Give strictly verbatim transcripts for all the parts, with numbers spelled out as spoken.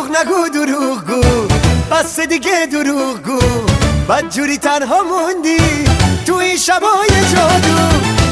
نگو دروغ گو، بس دیگه دروغ گو، بدجوری تنها موندی تو این شبای جادو.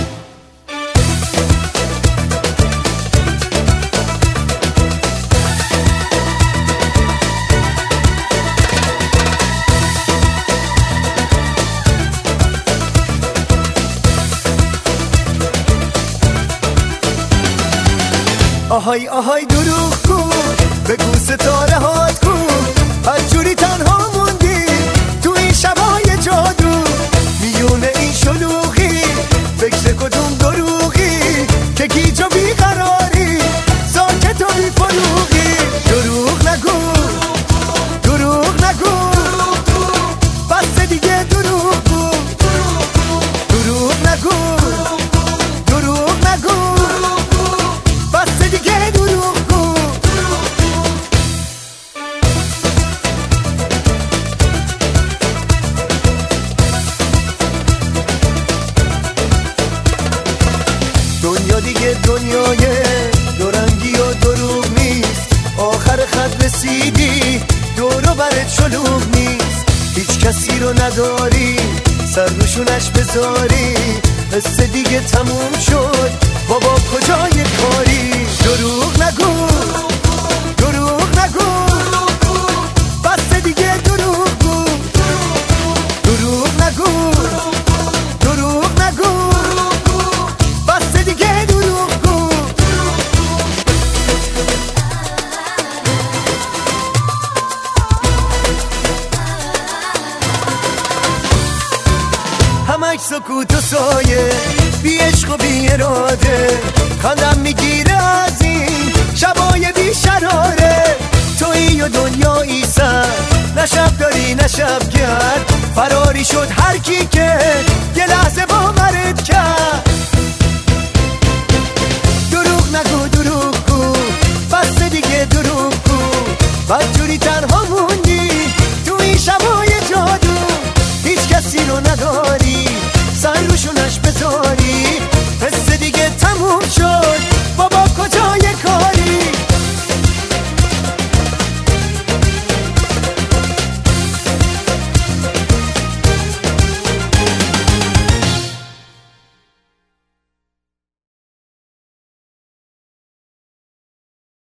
آهای آهای دروغ کو، بگو ستاره هات کو، بدجوری تنها موندی تو این شبای جادو. میونه این شلوغی فکر کدوم دروغی که گیج و بیقراری ساکت و بیفروغی. دروغ نگو دروغ نگو، بس دیگه دروغ گو، دروغ نگو دروغ نگو، بس دیگه دروغ گو. دنیا دیگه دنیای دورنگی و دروغ نیست، آخر خط رسیدی دورو برت شلوغ نیست. هیچ کسی رو نداری سر روشونش بذاری، قصه دیگه تموم شد بابا کجای کاری. دروغ نگو دروغ نگو، بس دیگه دروغ گو، دروغ نگو دروغ نگو، بس دیگه دروغ گو. همش سکوت و سایه، بی عشق و بی اراده، خندم میگیره از این شبای بی شراره. تویی و دنیایی سر، نه شب داری نه شب گرد، فراری شد هر کی که یه لحظه باوره.